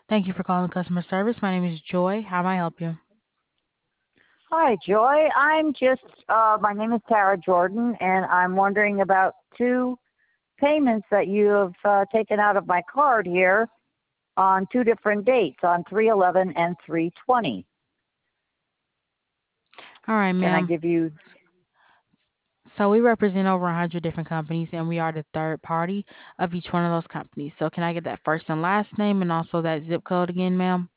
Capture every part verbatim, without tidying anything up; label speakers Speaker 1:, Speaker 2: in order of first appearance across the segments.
Speaker 1: Thank you for calling customer service. My name is Joy. How may I help you?
Speaker 2: Hi, Joy. I'm just, uh, my name is Tara Jordan, and I'm wondering about two payments that you have uh, taken out of my card here on two different dates, on three eleven and three twenty.
Speaker 1: All right,
Speaker 2: Can I
Speaker 1: ma'am.
Speaker 2: give you
Speaker 1: So we represent over one hundred different companies, and we are the third party of each one of those companies. So can I get that first and last name and also that zip code again, ma'am?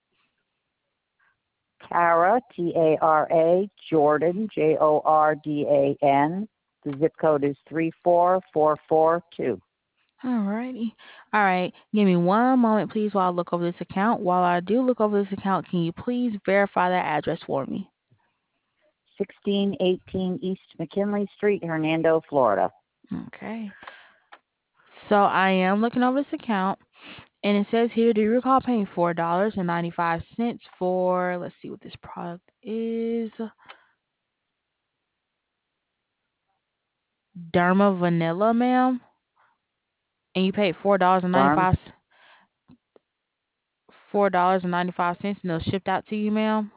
Speaker 2: Tara, T A R A, Jordan, J O R D A N. The zip code is three four four four two.
Speaker 1: All righty. All right. Give me one moment, please, while I look over this account. While I do look over this account, can you please verify that address for me?
Speaker 2: sixteen eighteen East McKinley Street, Hernando, Florida.
Speaker 1: Okay. So I am looking over this account, and it says here, do you recall paying four dollars and ninety-five cents for, let's see what this product is, Derma Vanilla, ma'am? And you paid four dollars and ninety
Speaker 2: Darm,
Speaker 1: five four dollars and ninety five cents, and it was shipped out to you, ma'am.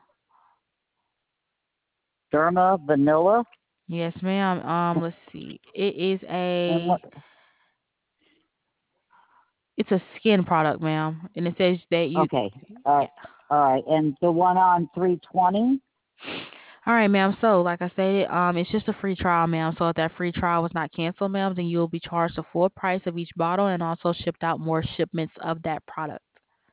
Speaker 2: Derma Vanilla.
Speaker 1: Yes, ma'am. Um, let's see. It is
Speaker 2: And what?
Speaker 1: a it's a skin product, ma'am, and it says that you.
Speaker 2: Okay. All
Speaker 1: Yeah.
Speaker 2: right. All right. And the one on three twenty?
Speaker 1: All right, ma'am. So, like I stated, um, it's just a free trial, ma'am. So if that free trial was not canceled, ma'am, then you'll be charged the full price of each bottle and also shipped out more shipments of that product.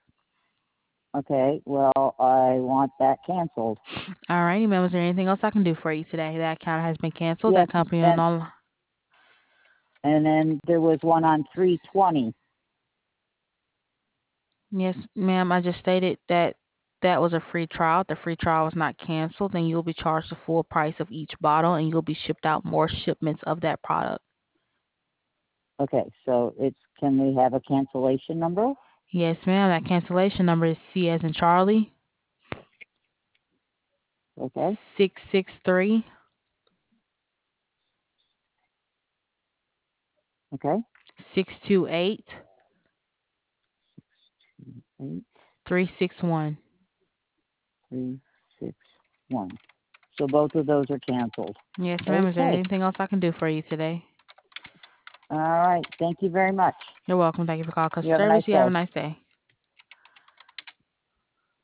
Speaker 2: Okay. Well, I want that canceled.
Speaker 1: All righty, ma'am. Is there anything else I can do for you today? That account has been canceled.
Speaker 2: Yes.
Speaker 1: That company and
Speaker 2: And
Speaker 1: all.
Speaker 2: and then there was one on three twenty.
Speaker 1: Yes, ma'am. I just stated that that was a free trial. The free trial was not canceled, then you'll be charged the full price of each bottle and you'll be shipped out more shipments of that product.
Speaker 2: Okay. So it's can we have a cancellation number?
Speaker 1: Yes, ma'am. That cancellation number is C as in Charlie,
Speaker 2: Okay.
Speaker 1: six six three,
Speaker 2: Okay.
Speaker 1: six two eight,
Speaker 2: Eight
Speaker 1: three six one.
Speaker 2: three six one. So both of those are canceled.
Speaker 1: Yes, ma'am. Is there
Speaker 2: Okay.
Speaker 1: anything else I can do for you today?
Speaker 2: All right. Thank you very much.
Speaker 1: You're welcome. Thank you for calling
Speaker 2: You
Speaker 1: customer
Speaker 2: have a nice
Speaker 1: service. You have a
Speaker 2: day.
Speaker 1: nice day.